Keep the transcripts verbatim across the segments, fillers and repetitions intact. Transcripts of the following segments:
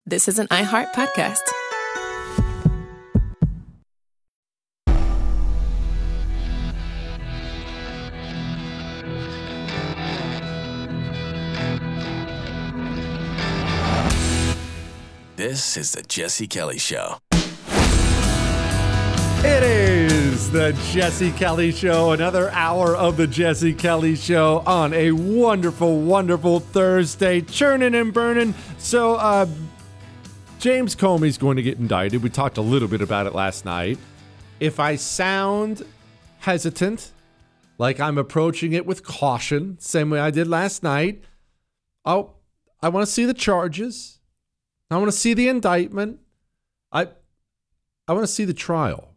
This is an iHeart podcast. This is the Jesse Kelly Show. It is the Jesse Kelly Show, another hour of the Jesse Kelly Show on a wonderful, wonderful Thursday, churning and burning. So, uh, James Comey's going to get indicted. We talked a little bit about it last night. If I sound hesitant, like I'm approaching it with caution, same way I did last night, I'll, I want to see the charges. I want to see the indictment. I, I want to see the trial.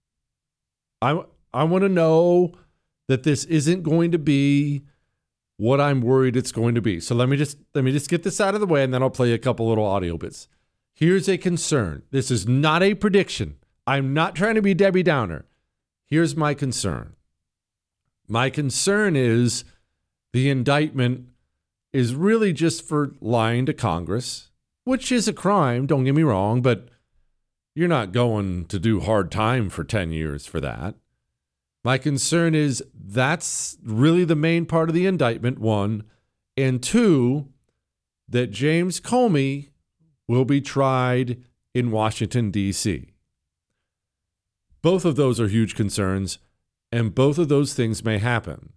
I, I want to know that this isn't going to be what I'm worried it's going to be. So let me just let me just get this out of the way, and then I'll play a couple little audio bits. Here's a concern. This is not a prediction. I'm not trying to be Debbie Downer. Here's my concern. My concern is the indictment is really just for lying to Congress, which is a crime, don't get me wrong, but you're not going to do hard time for ten years for that. My concern is that's really the main part of the indictment, one. And two, that James Comey will be tried in Washington, D C. Both of those are huge concerns, and both of those things may happen.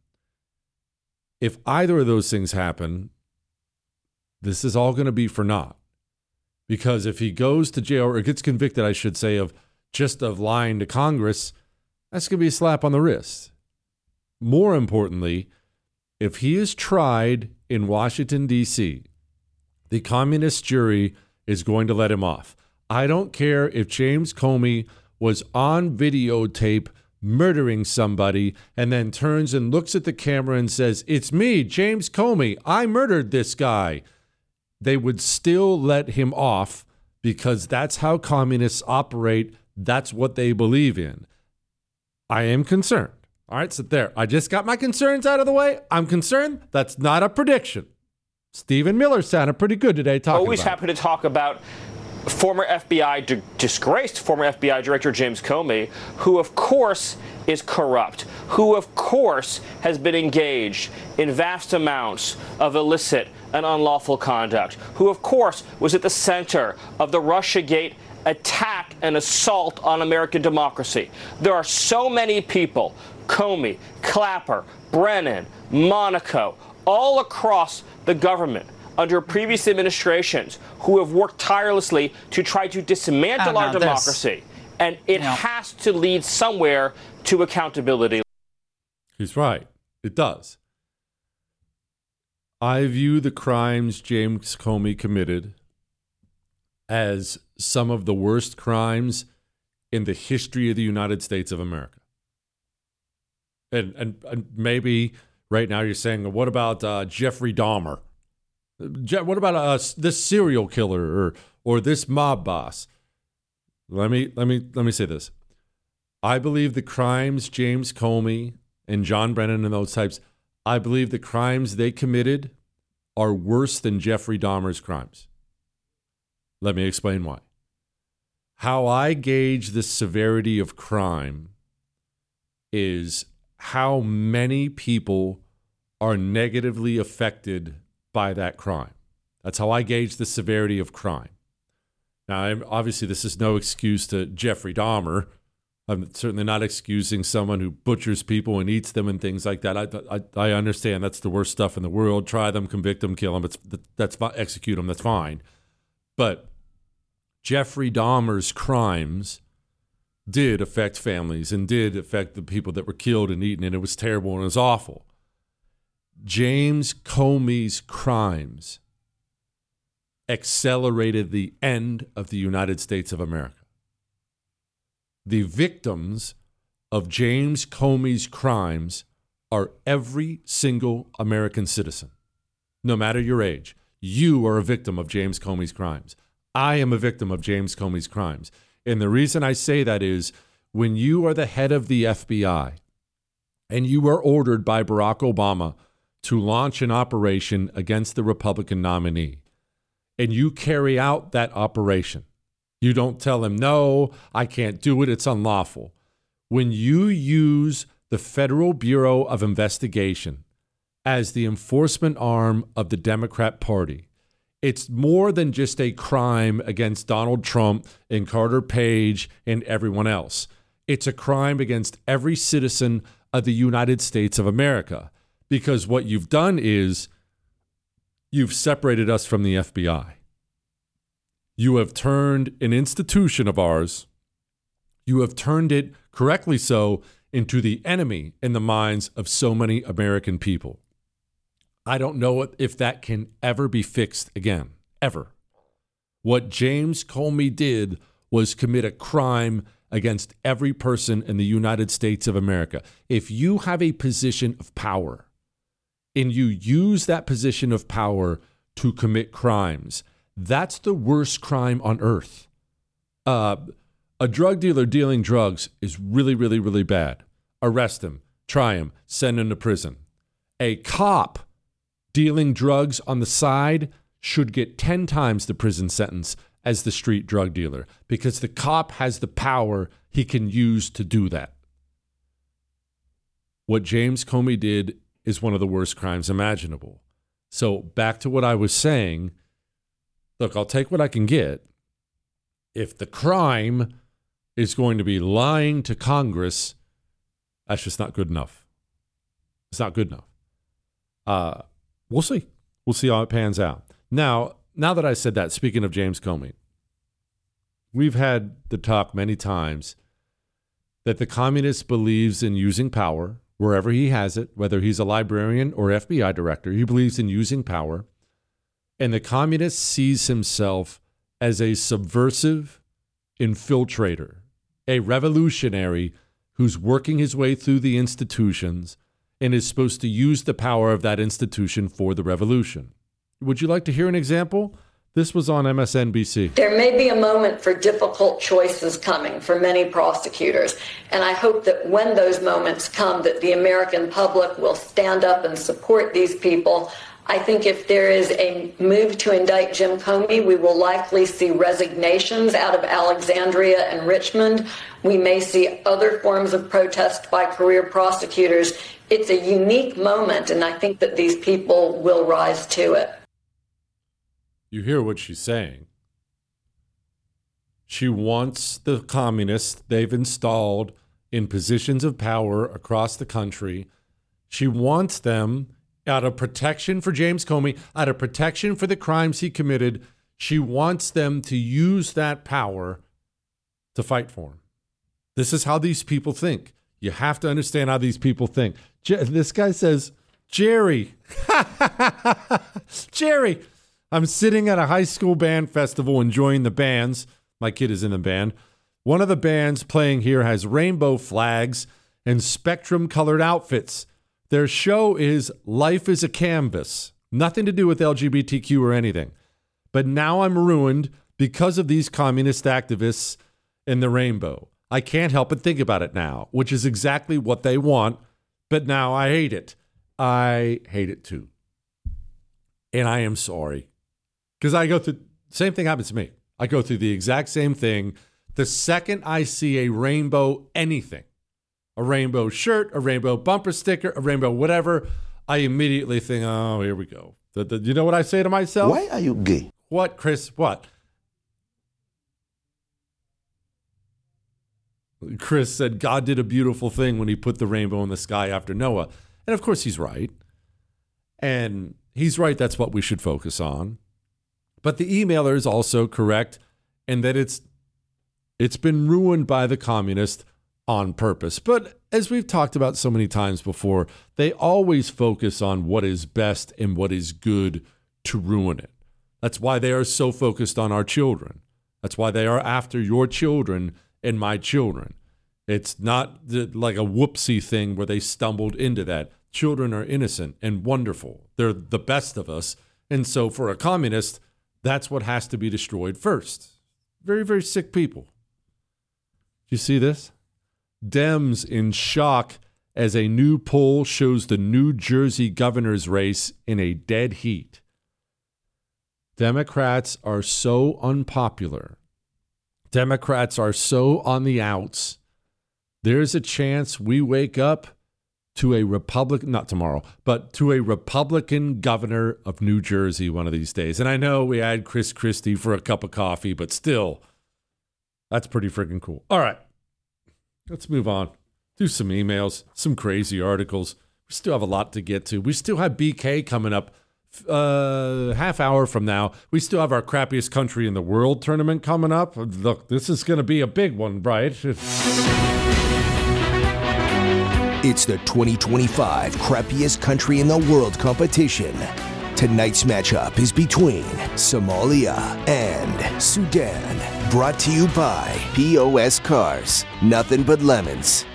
If either of those things happen, this is all going to be for naught. Because if he goes to jail, or gets convicted, I should say, of just of lying to Congress, that's going to be a slap on the wrist. More importantly, if he is tried in Washington, D C, the communist jury is going to let him off. I don't care if James Comey was on videotape murdering somebody and then turns and looks at the camera and says, "It's me, James Comey. I murdered this guy." They would still let him off because that's how communists operate. That's what they believe in. I am concerned. All right, so there. I just got my concerns out of the way. I'm concerned. That's not a prediction. Stephen Miller sounded pretty good today talking Always about happy to talk about former F B I, di- disgraced former F B I Director James Comey, who, of course, is corrupt, who, of course, has been engaged in vast amounts of illicit and unlawful conduct, who, of course, was at the center of the Russiagate attack and assault on American democracy. There are so many people, Comey, Clapper, Brennan, Monaco, all across the government under previous administrations who have worked tirelessly to try to dismantle our democracy. This. And it now, has to lead somewhere to accountability. He's right. It does. I view the crimes James Comey committed as some of the worst crimes in the history of the United States of America. And, and, and maybe right now you're saying, what about uh, Jeffrey Dahmer? Je- what about uh, this serial killer or or this mob boss? Let me let me let me say this. I believe the crimes James Comey and John Brennan and those types, I believe the crimes they committed are worse than Jeffrey Dahmer's crimes. Let me explain why. How I gauge the severity of crime is how many people are negatively affected by that crime. That's how I gauge the severity of crime. Now, I'm, obviously, this is no excuse to Jeffrey Dahmer. I'm certainly not excusing someone who butchers people and eats them and things like that. I, I, I understand that's the worst stuff in the world. Try them, convict them, kill them. It's, that's execute them. That's fine. But Jeffrey Dahmer's crimes did affect families and did affect the people that were killed and eaten, and it was terrible and it was awful. James Comey's crimes accelerated the end of the United States of America. The victims of James Comey's crimes are every single American citizen, no matter your age. You are a victim of James Comey's crimes. I am a victim of James Comey's crimes. And the reason I say that is when you are the head of the F B I and you are ordered by Barack Obama to launch an operation against the Republican nominee, and you carry out that operation. You don't tell him, no, I can't do it, it's unlawful. When you use the Federal Bureau of Investigation as the enforcement arm of the Democrat Party, it's more than just a crime against Donald Trump and Carter Page and everyone else. It's a crime against every citizen of the United States of America, because what you've done is you've separated us from the F B I. You have turned an institution of ours, you have turned it, correctly so, into the enemy in the minds of so many American people. I don't know if that can ever be fixed again, ever. What James Comey did was commit a crime against every person in the United States of America. If you have a position of power and you use that position of power to commit crimes, that's the worst crime on earth. Uh, a drug dealer dealing drugs is really, really, really bad. Arrest him, try him, send him to prison. A cop dealing drugs on the side should get ten times the prison sentence as the street drug dealer, because the cop has the power he can use to do that. What James Comey did is one of the worst crimes imaginable. So back to what I was saying, look, I'll take what I can get. If the crime is going to be lying to Congress, that's just not good enough. It's not good enough. Uh, we'll see. We'll see how it pans out. Now, now that I said that, speaking of James Comey, we've had the talk many times that the communist believes in using power wherever he has it, whether he's a librarian or F B I director. He believes in using power. And the communist sees himself as a subversive infiltrator, a revolutionary who's working his way through the institutions and is supposed to use the power of that institution for the revolution. Would you like to hear an example? This was on M S N B C. There may be a moment for difficult choices coming for many prosecutors, and I hope that when those moments come, that the American public will stand up and support these people. I think if there is a move to indict Jim Comey, we will likely see resignations out of Alexandria and Richmond. We may see other forms of protest by career prosecutors. It's a unique moment, and I think that these people will rise to it. You hear what she's saying. She wants the communists they've installed in positions of power across the country. She wants them, out of protection for James Comey, out of protection for the crimes he committed, she wants them to use that power to fight for him. This is how these people think. You have to understand how these people think. Je- this guy says, Jerry, Jerry, I'm sitting at a high school band festival enjoying the bands. My kid is in the band. One of the bands playing here has rainbow flags and spectrum-colored outfits. Their show is Life is a Canvas. Nothing to do with L G B T Q or anything. But now I'm ruined because of these communist activists in the rainbow. I can't help but think about it now, which is exactly what they want, but now I hate it. I hate it too. And I am sorry. Because I go through, same thing happens to me. I go through the exact same thing. The second I see a rainbow anything, a rainbow shirt, a rainbow bumper sticker, a rainbow whatever, I immediately think, oh, here we go. The, the, you know what I say to myself? Why are you gay? What, Chris? What? Chris said God did a beautiful thing when he put the rainbow in the sky after Noah. And of course he's right. And he's right, that's what we should focus on. But the emailer is also correct in that it's it's been ruined by the communists on purpose. But as we've talked about so many times before, they always focus on what is best and what is good to ruin it. That's why they are so focused on our children. That's why they are after your children and my children. It's not the, like a whoopsie thing where they stumbled into that. Children are innocent and wonderful. They're the best of us. And so for a communist, that's what has to be destroyed first. Very, very sick people. Do you see this? Dems in shock as a new poll shows the New Jersey governor's race in a dead heat. Democrats are so unpopular. Democrats are so on the outs. There's a chance we wake up to a Republican, not tomorrow, but to a Republican governor of New Jersey one of these days. And I know we had Chris Christie for a cup of coffee, but still, that's pretty freaking cool. All right, let's move on. Do some emails, some crazy articles. We still have a lot to get to. We still have B K coming up uh, half hour from now. We still have our crappiest country in the world tournament coming up. Look, this is going to be a big one, right? It's the twenty twenty-five Crappiest Country in the World competition. Tonight's matchup is between Somalia and Sudan. Brought to you by P O S Cars. Nothing but lemons.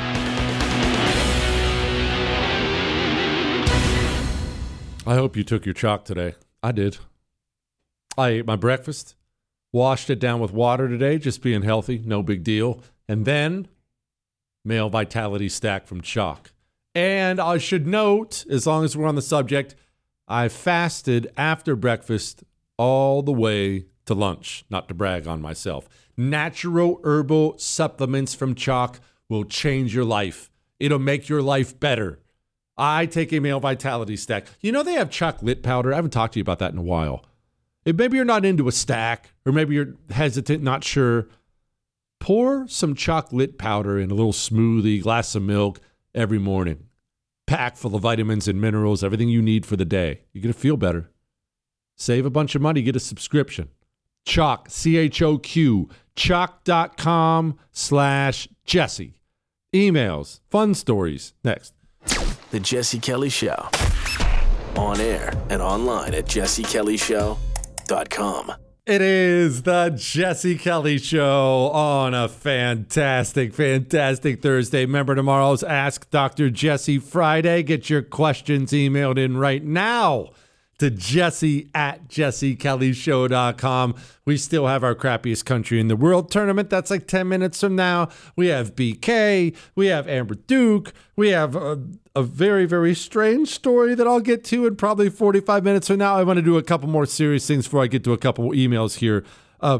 I hope you took your chalk today. I did. I ate my breakfast, washed it down with water today, just being healthy, no big deal. And then male vitality stack from chalk. And I should note, as long as we're on the subject, I fasted after breakfast all the way to lunch, not to brag on myself. Natural herbal supplements from chalk will change your life. It'll make your life better. I take a male vitality stack. You know they have chalk lit powder. I haven't talked to you about that in a while. If maybe you're not into a stack, or maybe you're hesitant, not sure, pour some chalk lit powder in a little smoothie, glass of milk every morning. Packed full of vitamins and minerals, everything you need for the day. You're going to feel better. Save a bunch of money. Get a subscription. Choq, C H O Q, choq.com slash Jesse. Emails, fun stories. Next. The Jesse Kelly Show. On air and online at jesse kelly show dot com. It is the Jesse Kelly Show on a fantastic, fantastic Thursday. Remember, tomorrow's Ask Doctor Jesse Friday. Get your questions emailed in right now to Jesse at jesse kelly show dot com. We still have our crappiest country in the world tournament. That's like ten minutes from now. We have B K. We have Amber Duke. We have a, a very, very strange story that I'll get to in probably forty-five minutes from now. I want to do a couple more serious things before I get to a couple emails here. Uh,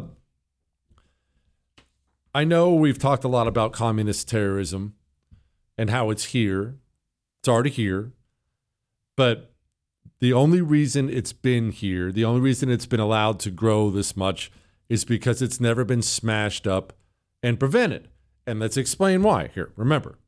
I know we've talked a lot about communist terrorism and how it's here. It's already here. But the only reason it's been here, the only reason it's been allowed to grow this much is because it's never been smashed up and prevented. And let's explain why. Here, remember,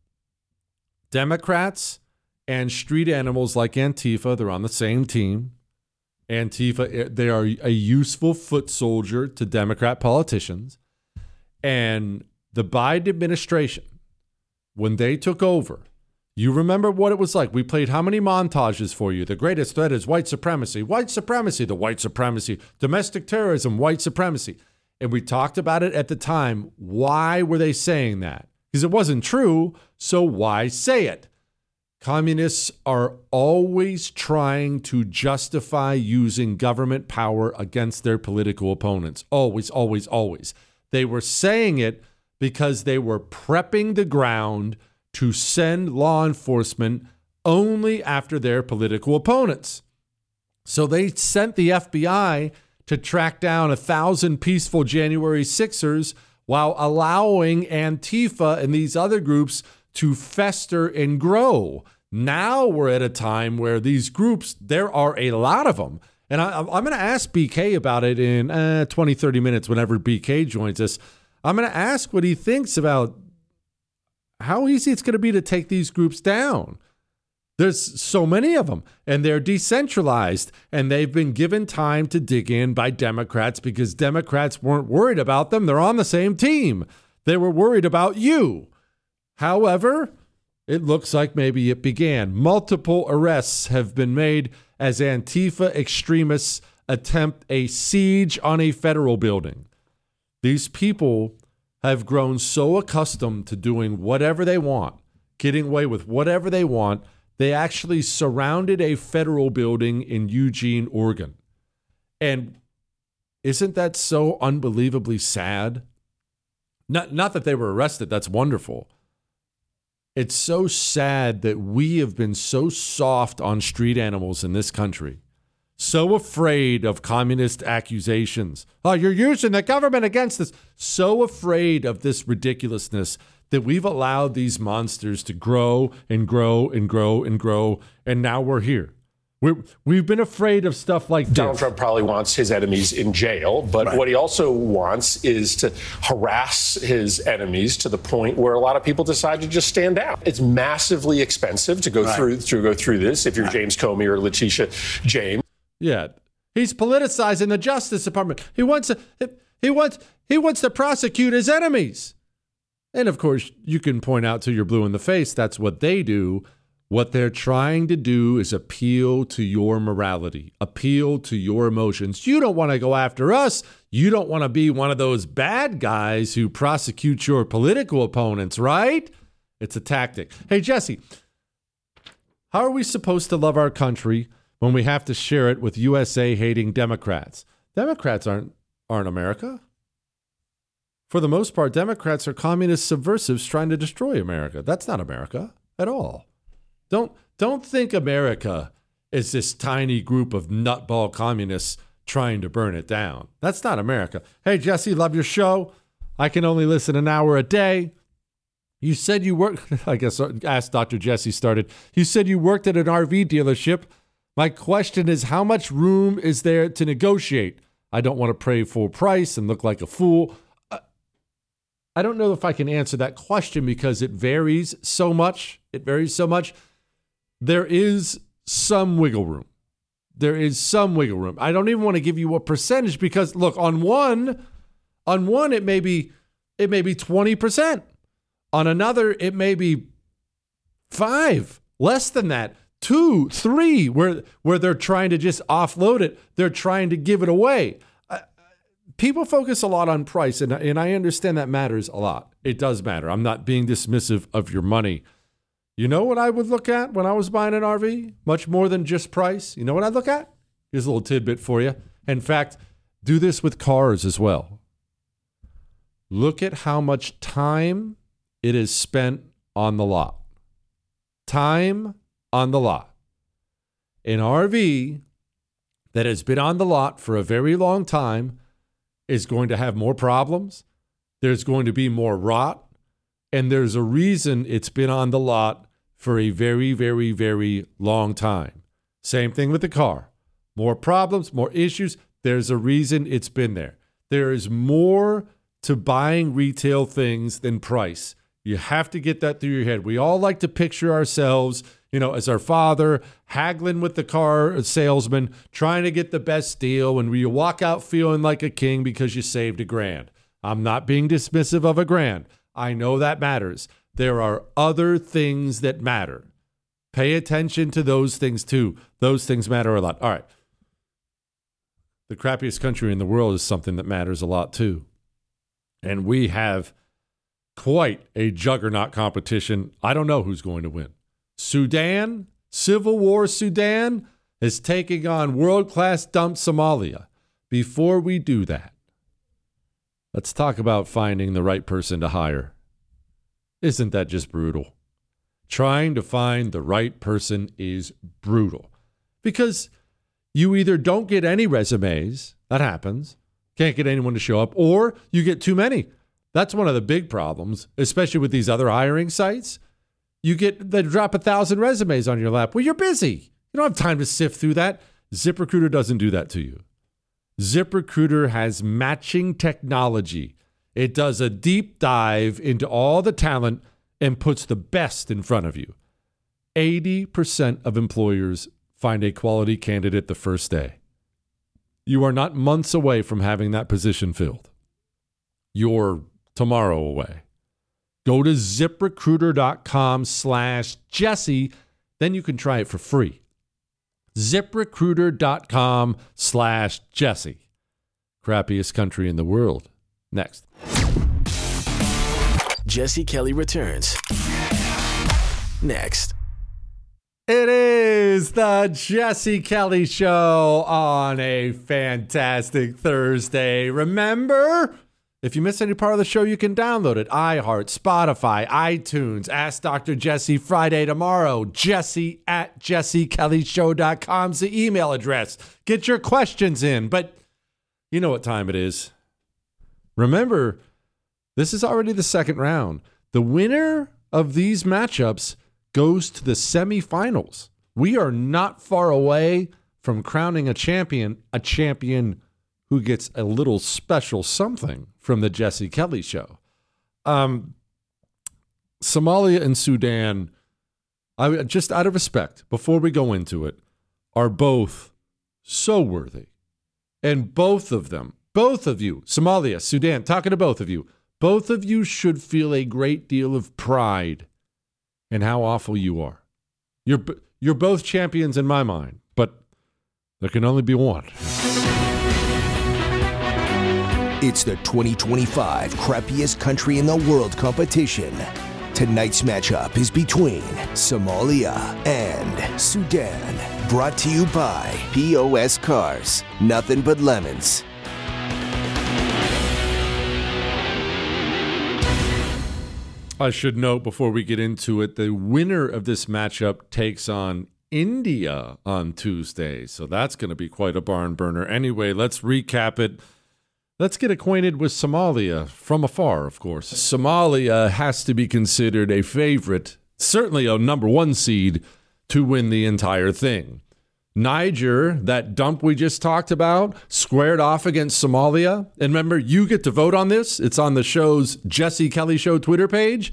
Democrats and street animals like Antifa, they're on the same team. Antifa, they are a useful foot soldier to Democrat politicians. And the Biden administration, when they took over, you remember what it was like. We played how many montages for you? The greatest threat is white supremacy. White supremacy, the white supremacy. Domestic terrorism, white supremacy. And we talked about it at the time. Why were they saying that? Because it wasn't true, so why say it? Communists are always trying to justify using government power against their political opponents. Always, always, always. They were saying it because they were prepping the ground to send law enforcement only after their political opponents. So they sent the F B I to track down a thousand peaceful January sixers while allowing Antifa and these other groups to fester and grow. Now we're at a time where these groups, there are a lot of them. And I, I'm going to ask B K about it in uh, twenty, thirty minutes whenever B K joins us. I'm going to ask what he thinks about how easy it's going to be to take these groups down. There's so many of them, and they're decentralized, and they've been given time to dig in by Democrats because Democrats weren't worried about them. They're on the same team. They were worried about you. However, it looks like maybe it began. Multiple arrests have been made as Antifa extremists attempt a siege on a federal building. These people have grown so accustomed to doing whatever they want, getting away with whatever they want, they actually surrounded a federal building in Eugene, Oregon. And isn't that so unbelievably sad? Not, not that they were arrested, that's wonderful. It's so sad that we have been so soft on street animals in this country, so afraid of communist accusations. Oh, you're using the government against us. So afraid of this ridiculousness that we've allowed these monsters to grow and grow and grow and grow, and now we're here. We're, we've been afraid of stuff like Donald this. Trump probably wants his enemies in jail, but right. what he also wants is to harass his enemies to the point where a lot of people decide to just stand down. It's massively expensive to go right. through to go through this if you're right. James Comey or Letitia James. Yeah, he's politicizing the Justice Department. He wants to, he wants he wants to prosecute his enemies. And of course, you can point out till you're blue in the face, that's what they do. What they're trying to do is appeal to your morality, appeal to your emotions. You don't want to go after us. You don't want to be one of those bad guys who prosecute your political opponents, right? It's a tactic. Hey, Jesse, how are we supposed to love our country when we have to share it with U S A-hating Democrats? Democrats aren't aren't America. For the most part, Democrats are communist subversives trying to destroy America. That's not America at all. Don't don't think America is this tiny group of nutball communists trying to burn it down. That's not America. Hey, Jesse, love your show. I can only listen an hour a day. You said you worked, I guess, ask Doctor Jesse started. You said you worked at an R V dealership. My question is, how much room is there to negotiate? I don't want to pay full price and look like a fool. I don't know if I can answer that question because it varies so much. It varies so much. There is some wiggle room. There is some wiggle room. I don't even want to give you a percentage because, look, on one, on one it may be it may be twenty percent. On another, it may be five, less than that, two, three, where where they're trying to just offload it. They're trying to give it away. Uh, people focus a lot on price, and, and I understand that matters a lot. It does matter. I'm not being dismissive of your money. You know what I would look at when I was buying an R V? Much more than just price. You know what I'd look at? Here's a little tidbit for you. In fact, do this with cars as well. Look at how much time it is spent on the lot. Time on the lot. An R V that has been on the lot for a very long time is going to have more problems. There's going to be more rot. And there's a reason it's been on the lot for a very, very, very long time. Same thing with the car. More problems, more issues. There's a reason it's been there. There is more to buying retail things than price. You have to get that through your head. We all like to picture ourselves, you know, as our father, haggling with the car salesman, trying to get the best deal, and you walk out feeling like a king because you saved a grand. I'm not being dismissive of a grand. I know that matters. There are other things that matter. Pay attention to those things too. Those things matter a lot. All right. The crappiest country in the world is something that matters a lot too. And we have quite a juggernaut competition. I don't know who's going to win. Sudan, Civil War Sudan, is taking on world-class dump Somalia. Before we do that, let's talk about finding the right person to hire. Isn't that just brutal? Trying to find the right person is brutal because you either don't get any resumes, that happens, can't get anyone to show up, or you get too many. That's one of the big problems, especially with these other hiring sites. You get, they drop a thousand resumes on your lap. Well, you're busy. You don't have time to sift through that. ZipRecruiter doesn't do that to you. ZipRecruiter has matching technology. It does a deep dive into all the talent and puts the best in front of you. eighty percent of employers find a quality candidate the first day. You are not months away from having that position filled. You're tomorrow away. Go to ZipRecruiter.com slash Jesse. Then you can try it for free. ZipRecruiter.com slash Jesse. Crappiest country in the world. Next. Jesse Kelly returns. Next. It is the Jesse Kelly Show on a fantastic Thursday. Remember, If you miss any part of the show, you can download it. iHeart, Spotify, iTunes. Ask Doctor Jesse Friday tomorrow. Jesse at jesse kelly show dot com is the email address. Get your questions in. But you know what time it is. Remember, this is already the second round. The winner of these matchups goes to the semifinals. We are not far away from crowning a champion, a champion who gets a little special something from the Jesse Kelly Show. Um, Somalia and Sudan, I just out of respect, before we go into it, are both so worthy. And both of them, both of you, Somalia, Sudan, talking to both of you, both of you should feel a great deal of pride in how awful you are. You're, you're both champions in my mind, but there can only be one. It's the twenty twenty-five crappiest country in the world competition. Tonight's matchup is between Somalia and Sudan. Brought to you by P O S Cars. Nothing but lemons. I should note before we get into it, the winner of this matchup takes on India on Tuesday. So that's going to be quite a barn burner. Anyway, let's recap it. Let's get acquainted with Somalia from afar, of course. Somalia has to be considered a favorite, certainly a number one seed, to win the entire thing. Niger, that dump we just talked about, squared off against Somalia. And remember, you get to vote on this. It's on the show's Jesse Kelly Show Twitter page.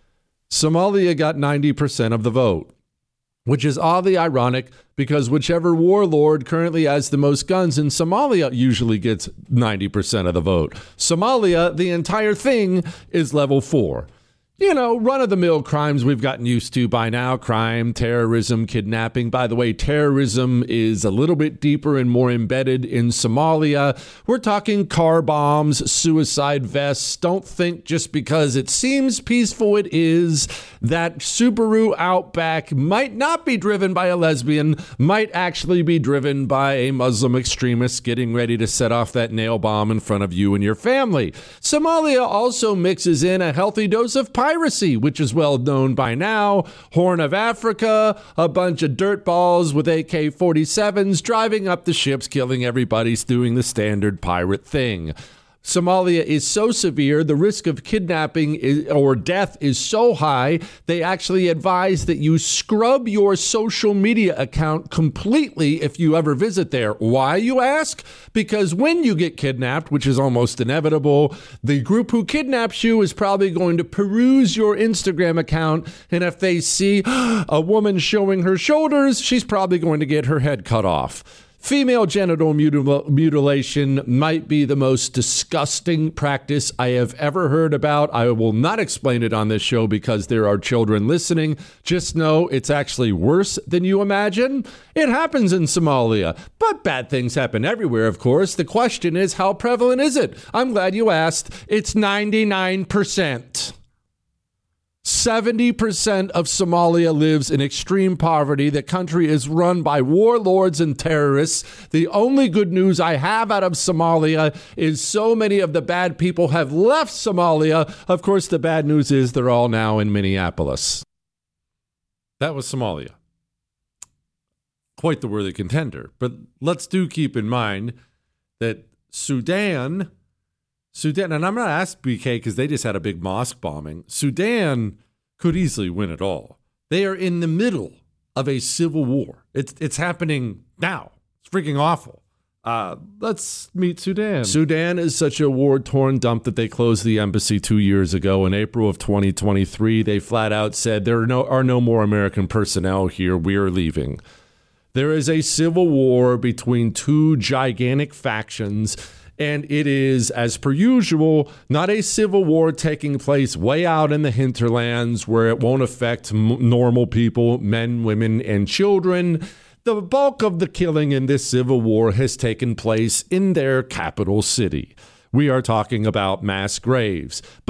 Somalia got ninety percent of the vote, which is oddly ironic because whichever warlord currently has the most guns in Somalia usually gets ninety percent of the vote. Somalia, the entire thing is level four. You know, run-of-the-mill crimes we've gotten used to by now. Crime, terrorism, kidnapping. By the way, terrorism is a little bit deeper and more embedded in Somalia. We're talking car bombs, suicide vests. Don't think just because it seems peaceful it is. That Subaru Outback might not be driven by a lesbian, might actually be driven by a Muslim extremist getting ready to set off that nail bomb in front of you and your family. Somalia also mixes in a healthy dose of piracy, which is well known by now. Horn of Africa, a bunch of dirtballs with A K forty-sevens driving up the ships, killing everybody, doing the standard pirate thing. Somalia is so severe, the risk of kidnapping is, or death is so high, they actually advise that you scrub your social media account completely if you ever visit there. Why, you ask? Because when you get kidnapped, which is almost inevitable, the group who kidnaps you is probably going to peruse your Instagram account, and if they see a woman showing her shoulders, she's probably going to get her head cut off. Female genital mutil- mutilation might be the most disgusting practice I have ever heard about. I will not explain it on this show because there are children listening. Just know it's actually worse than you imagine. It happens in Somalia, but bad things happen everywhere, of course. The question is, how prevalent is it? I'm glad you asked. It's ninety-nine percent. seventy percent of Somalia lives in extreme poverty. The country is run by warlords and terrorists. The only good news I have out of Somalia is so many of the bad people have left Somalia. Of course, the bad news is they're all now in Minneapolis. That was Somalia. Quite the worthy contender. But let's do keep in mind that Sudan... Sudan, and I'm not asking B K because they just had a big mosque bombing. Sudan could easily win it all. They are in the middle of a civil war. It's it's happening now. It's freaking awful. Uh, let's meet Sudan. Sudan is such a war-torn dump that they closed the embassy two years ago. In April of twenty twenty-three, they flat out said there are no, are no more American personnel here. We are leaving. There is a civil war between two gigantic factions. And it is, as per usual, not a civil war taking place way out in the hinterlands where it won't affect m- normal people, men, women, and children. The bulk of the killing in this civil war has taken place in their capital city. We are talking about mass graves. But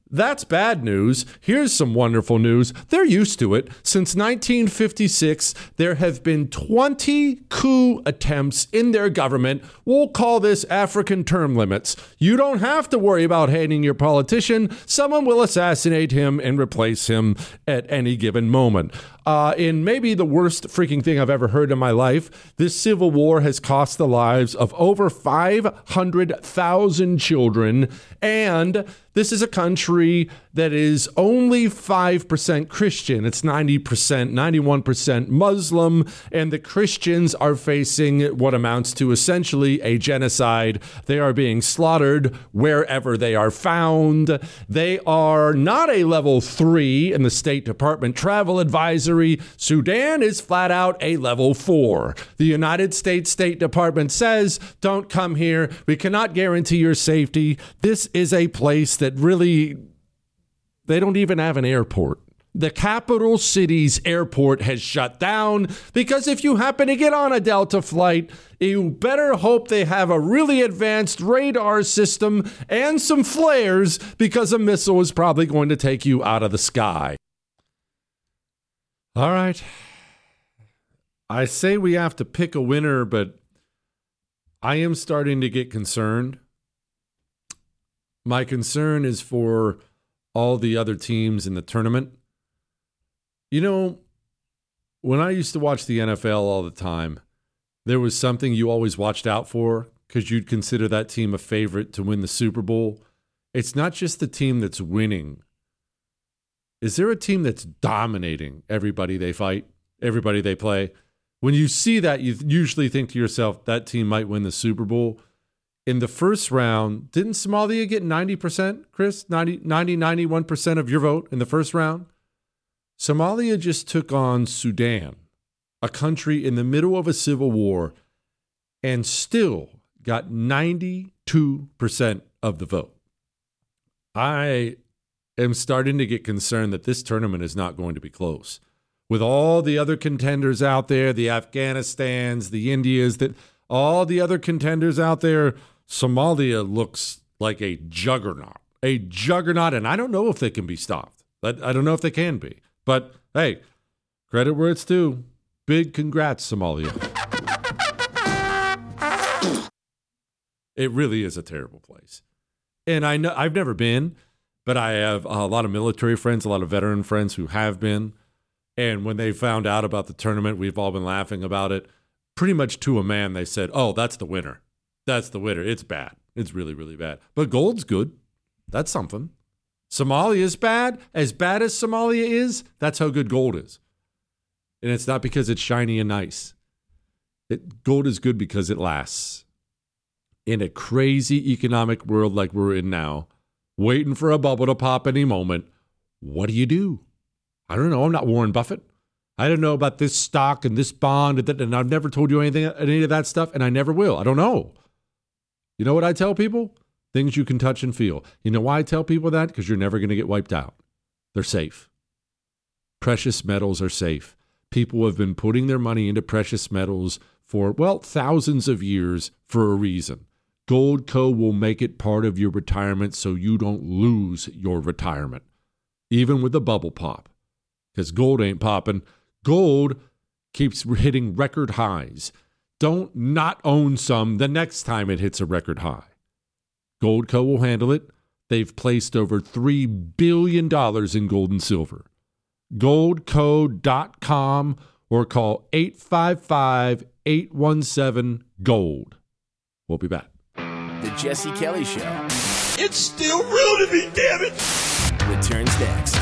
That's bad news. Here's some wonderful news. They're used to it. Since nineteen fifty-six, there have been twenty coup attempts in their government. We'll call this African term limits. You don't have to worry about hating your politician. Someone will assassinate him and replace him at any given moment. Uh, in maybe the worst freaking thing I've ever heard in my life, this civil war has cost the lives of over five hundred thousand children, and this is a country that is only five percent Christian. It's ninety percent, ninety-one percent Muslim, and the Christians are facing what amounts to essentially a genocide. They are being slaughtered wherever they are found. They are not a level three in the State Department travel advisory. Sudan is flat out a level four. The United States State Department says, don't come here. We cannot guarantee your safety. This is a place that really, they don't even have an airport. The capital city's airport has shut down because if you happen to get on a Delta flight, you better hope they have a really advanced radar system and some flares because a missile is probably going to take you out of the sky. All right. I say we have to pick a winner, but I am starting to get concerned. My concern is for all the other teams in the tournament. You know, when I used to watch the N F L all the time, there was something you always watched out for because you'd consider that team a favorite to win the Super Bowl. It's not just the team that's winning. Is there a team that's dominating everybody they fight, everybody they play? When you see that, you usually think to yourself, that team might win the Super Bowl. In the first round, didn't Somalia get ninety percent, Chris? ninety, ninety, ninety-one percent of your vote in the first round? Somalia just took on Sudan, a country in the middle of a civil war, and still got ninety-two percent of the vote. I am starting to get concerned that this tournament is not going to be close. With all the other contenders out there, the Afghanistans, the Indias, that all the other contenders out there, Somalia looks like a juggernaut, a juggernaut, and I don't know if they can be stopped. I, I don't know if they can be. But, hey, credit where it's due. Big congrats, Somalia. It really is a terrible place. And I know I've never been, but I have a lot of military friends, a lot of veteran friends who have been. And when they found out about the tournament, we've all been laughing about it. Pretty much to a man, they said, oh, that's the winner. That's the winner. It's bad. It's really, really bad. But gold's good. That's something. Somalia is bad. As bad as Somalia is, that's how good gold is. And it's not because it's shiny and nice. It, gold is good because it lasts. In a crazy economic world like we're in now, waiting for a bubble to pop any moment, what do you do? I don't know. I'm not Warren Buffett. I don't know about this stock and this bond, and, that, and I've never told you anything, any of that stuff, and I never will. I don't know. You know what I tell people? Things you can touch and feel. You know why I tell people that? Because you're never going to get wiped out. They're safe. Precious metals are safe. People have been putting their money into precious metals for, well, thousands of years for a reason. Goldco will make it part of your retirement so you don't lose your retirement, even with the bubble pop. Because gold ain't popping. Gold keeps hitting record highs. Don't not own some the next time it hits a record high. Goldco will handle it. They've placed over three billion dollars in gold and silver. goldco dot com or call eight five five, eight one seven, GOLD. We'll be back. The Jesse Kelly Show. It's still real to me, damn it! Returns next.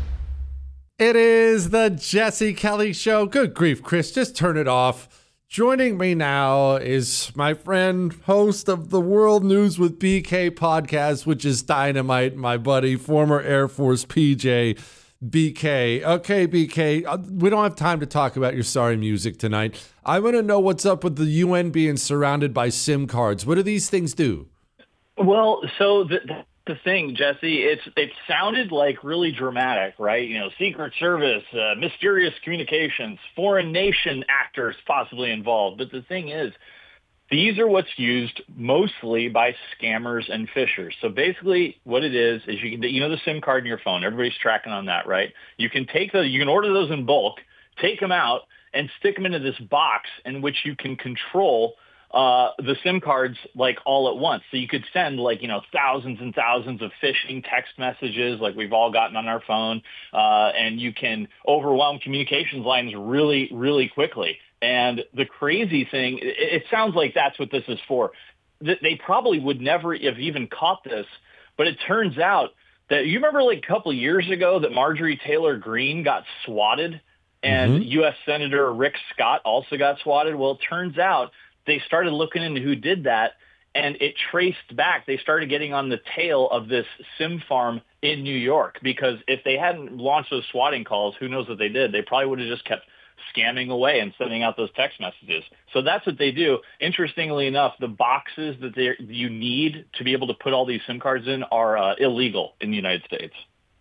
It is the Jesse Kelly Show. Good grief, Chris. Just turn it off. Joining me now is my friend, host of the World News with B K podcast, which is dynamite, my buddy, former Air Force P J, B K. Okay, B K, we don't have time to talk about your sorry music tonight. I want to know what's up with the U N being surrounded by SIM cards. What do these things do? Well, so the, the thing, Jesse, it's it sounded like really dramatic, right? You know, Secret Service, uh, mysterious communications, foreign nation actors possibly involved. But the thing is, These are what's used mostly by scammers and phishers. So basically what it is, is you can, you know, the SIM card in your phone, everybody's tracking on that, right? You can take the, you can order those in bulk, take them out and stick them into this box in which you can control uh, the SIM cards like all at once. So you could send like, you know, thousands and thousands of phishing text messages like we've all gotten on our phone. Uh, and you can overwhelm communications lines really, really quickly. And the crazy thing, it, it sounds like that's what this is for. They probably would never have even caught this, but it turns out that you remember like a couple of years ago that Marjorie Taylor Greene got swatted and mm-hmm. U S Senator Rick Scott also got swatted. Well, it turns out they started looking into who did that, and it traced back. They started getting on the tail of this SIM farm in New York, because if they hadn't launched those swatting calls, who knows what they did? They probably would have just kept scamming away and sending out those text messages. So that's what they do. Interestingly enough, the boxes that they you need to be able to put all these SIM cards in are uh, illegal in the United States.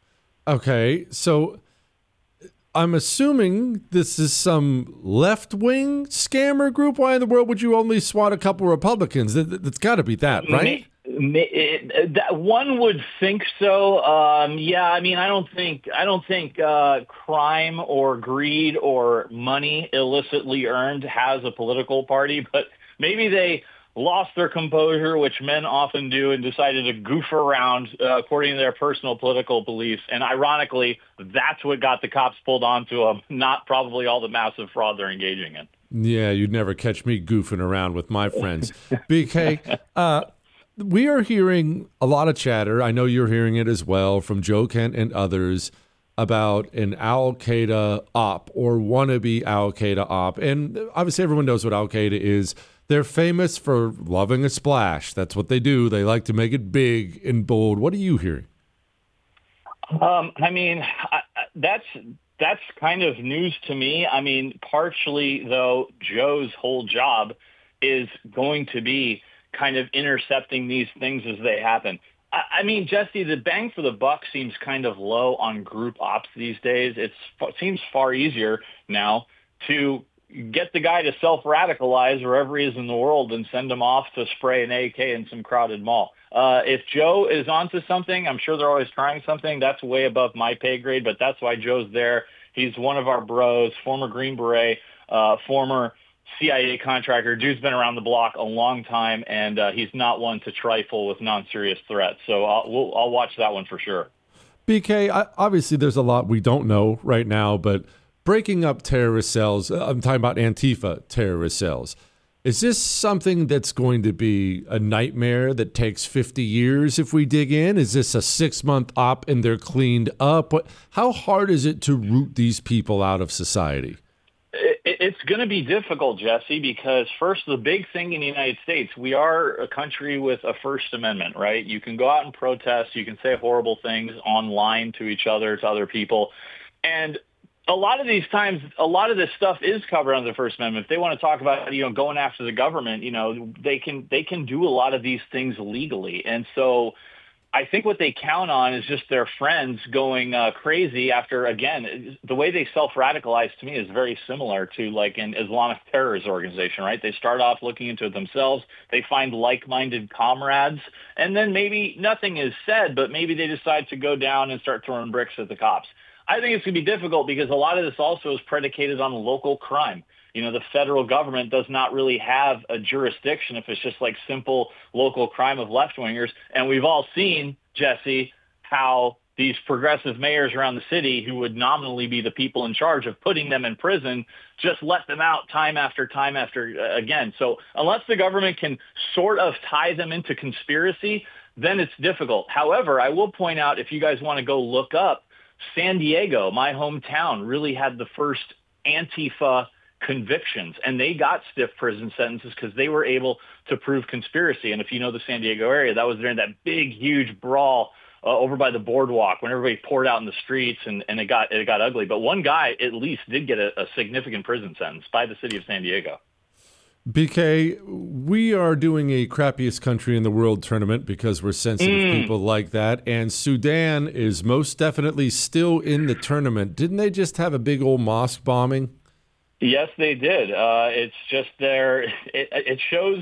Okay, so I'm assuming this is some left-wing scammer group. Why in the world would you only swat a couple Republicans? It's got to be that, right? It, it, that one would think so. Um, yeah, I mean, I don't think I don't think uh, crime or greed or money illicitly earned has a political party, but maybe they lost their composure, which men often do, and decided to goof around uh, according to their personal political beliefs. And ironically, that's what got the cops pulled onto them, not probably all the massive fraud they're engaging in. Yeah, you'd never catch me goofing around with my friends. B K, uh, we are hearing a lot of chatter. I know you're hearing it as well from Joe Kent and others about an Al-Qaeda op or wannabe Al-Qaeda op. And obviously everyone knows what Al-Qaeda is. They're famous for loving a splash. That's what they do. They like to make it big and bold. What are you hearing? Um, I mean, I, that's that's kind of news to me. I mean, partially, though, Joe's whole job is going to be kind of intercepting these things as they happen. I, I mean, Jesse, the bang for the buck seems kind of low on group ops these days. It's, it seems far easier now to get the guy to self-radicalize wherever he is in the world and send him off to spray an A K in some crowded mall. Uh, if Joe is onto something, I'm sure they're always trying something. That's way above my pay grade, but that's why Joe's there. He's one of our bros, former Green Beret, uh, former C I A contractor. Dude's been around the block a long time, and uh, he's not one to trifle with non-serious threats. So I'll, we'll, I'll watch that one for sure. B K, I, obviously there's a lot we don't know right now, but breaking up terrorist cells, I'm talking about Antifa terrorist cells. Is this something that's going to be a nightmare that takes fifty years if we dig in? Is this a six-month op and they're cleaned up? What, how hard is it to root these people out of society? It's going to be difficult, Jesse, because first, the big thing in the United States, we are a country with a First Amendment, right? You can go out and protest. You can say horrible things online to each other, to other people. And a lot of these times, a lot of this stuff is covered under the First Amendment. If they want to talk about, you know, going after the government, you know, they can they can do a lot of these things legally. And so I think what they count on is just their friends going uh, crazy after, again, the way they self-radicalize to me is very similar to like an Islamic terrorist organization, right? They start off looking into it themselves. They find like-minded comrades, and then maybe nothing is said, but maybe they decide to go down and start throwing bricks at the cops. I think it's going to be difficult because a lot of this also is predicated on local crime. You know, the federal government does not really have a jurisdiction if it's just like simple local crime of left-wingers. And we've all seen, Jesse, how these progressive mayors around the city who would nominally be the people in charge of putting them in prison just let them out time after time after uh, again. So unless the government can sort of tie them into conspiracy, then it's difficult. However, I will point out, if you guys want to go look up, San Diego, my hometown, really had the first Antifa convictions, and they got stiff prison sentences because they were able to prove conspiracy. And if you know the San Diego area, that was during that big, huge brawl uh, over by the boardwalk when everybody poured out in the streets, and, and it got it got ugly. But one guy at least did get a, a significant prison sentence by the city of San Diego. B K, we are doing a crappiest country in the world tournament because we're sensitive mm. people like that, and Sudan is most definitely still in the tournament. Didn't they just have a big old mosque bombing? Yes, they did. Uh, it's just there. It, it shows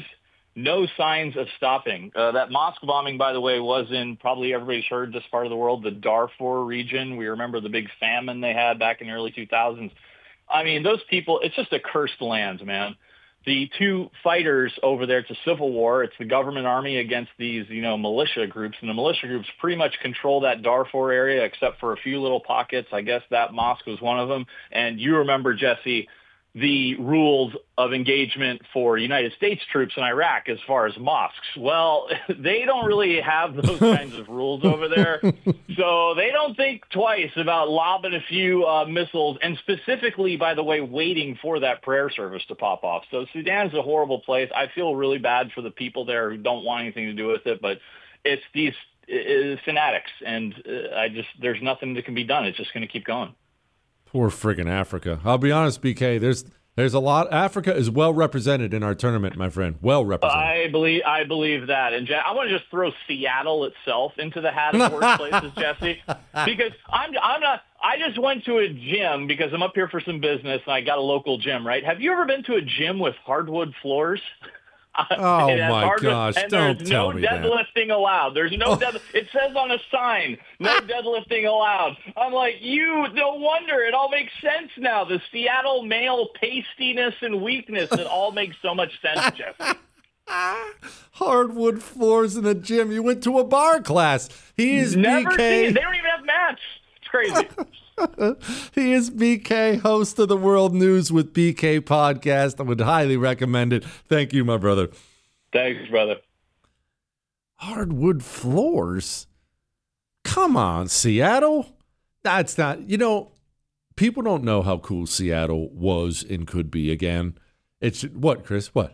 no signs of stopping. Uh, that mosque bombing, by the way, was in, probably everybody's heard this part of the world, the Darfur region. We remember the big famine they had back in the early two thousands. I mean, those people, it's just a cursed land, man. The two fighters over there, it's a civil war. It's the government army against these, you know, militia groups. And the militia groups pretty much control that Darfur area except for a few little pockets. I guess that mosque was one of them. And you remember, Jesse, the rules of engagement for United States troops in Iraq as far as mosques. Well, they don't really have those kinds of rules over there. So they don't think twice about lobbing a few uh, missiles and specifically, by the way, waiting for that prayer service to pop off. So Sudan's a horrible place. I feel really bad for the people there who don't want anything to do with it, but it's these uh, fanatics, and uh, I just there's nothing that can be done. It's just going to keep going. Poor friggin' Africa. I'll be honest, B K, there's there's a lot. Africa is well represented in our tournament, my friend. Well represented. I believe I believe that. And I want to just throw Seattle itself into the hat of worst places, Jesse, because I'm I'm not I just went to a gym because I'm up here for some business and I got a local gym, right? Have you ever been to a gym with hardwood floors? Oh my gosh! And Don't there's tell no me that. deadlifting allowed. There's no Oh. dead. It says on a sign, no deadlifting allowed. I'm like, you. No wonder it all makes sense now. The Seattle male pastiness and weakness. It all makes so much sense, Jeff. Hardwood floors in the gym. You went to a bar class. He is Never B K. seen. They don't even have mats. It's crazy. He is B K, host of the World News with B K podcast. I would highly recommend it. Thank you, my brother. Thanks, brother. Hardwood floors? Come on, Seattle? That's not, you know, people don't know how cool Seattle was and could be again. It's what, Chris? What?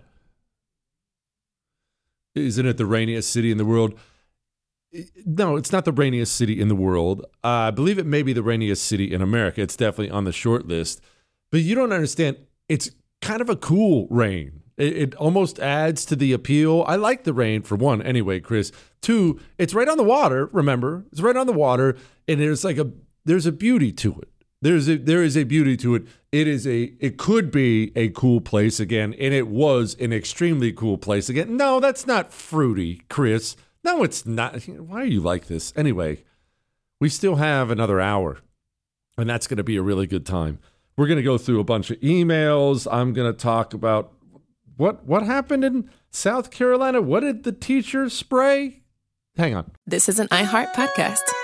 Isn't it the rainiest city in the world? No, it's not the rainiest city in the world. Uh, I believe it may be the rainiest city in America. It's definitely on the short list. But you don't understand. It's kind of a cool rain. It, it almost adds to the appeal. I like the rain, for one, anyway, Chris. Two, it's right on the water, remember? It's right on the water, and there's like a there's a beauty to it. There's a there is a beauty to it. It is a it could be a cool place again, and it was an extremely cool place again. No, that's not fruity, Chris. No, it's not. Why are you like this? Anyway, we still have another hour, and that's going to be a really good time. We're going to go through a bunch of emails. I'm going to talk about what what happened in South Carolina. What did the teacher spray? Hang on. This is an iHeart podcast.